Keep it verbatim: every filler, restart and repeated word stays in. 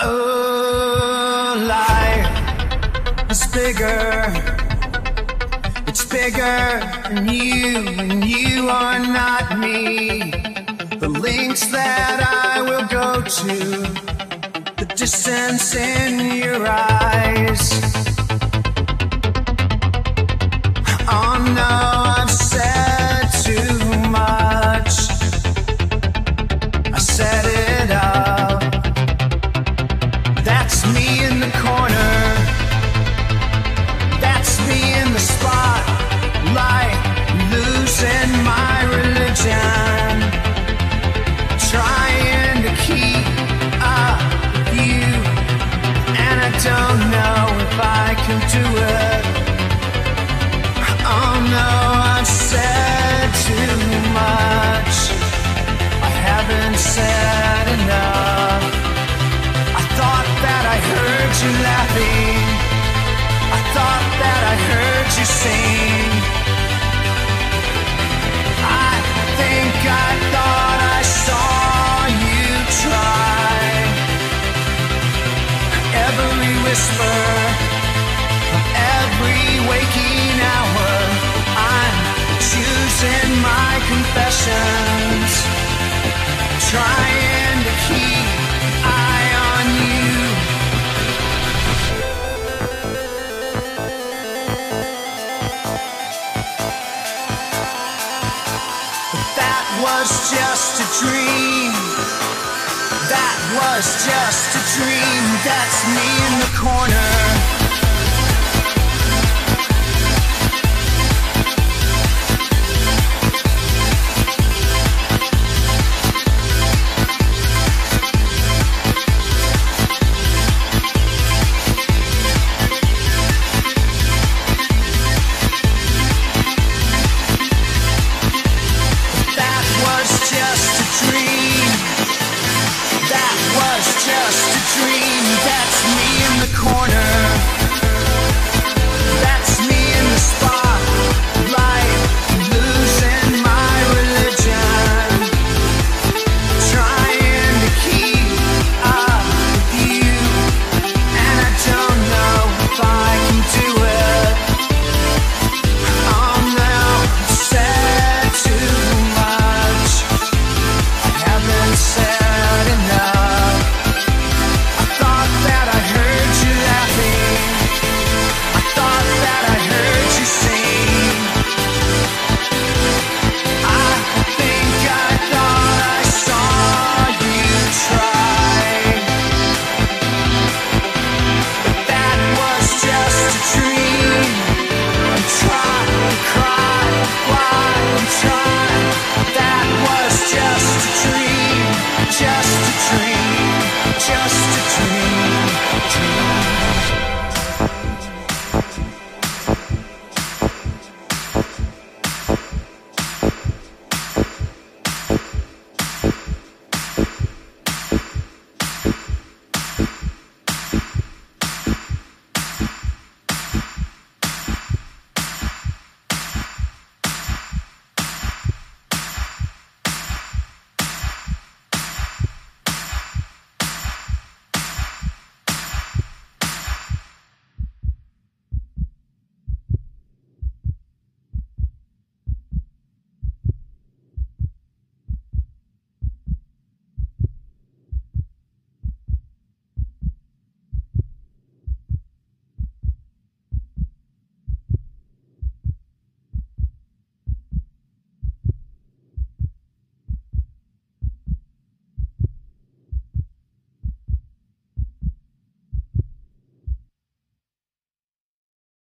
Oh, life is bigger. It's bigger than you, and you are not me. The lengths that I will go to, the distance in your eyes. Oh no, I've said too much. I set it up. That's me in the corner. That's me in the spotlight, losing my religion, trying to keep up with you, and I don't know if I can do it. Oh no, I've said too much. I haven't said enough. I thought that I heard you laughing. I thought that I heard you sing. I think I thought I saw you try. Every whisper of every waking hour, I'm choosing my confessions, trying to keep an eye on you. But that was just a dream. That was just a dream. That's me in the corner.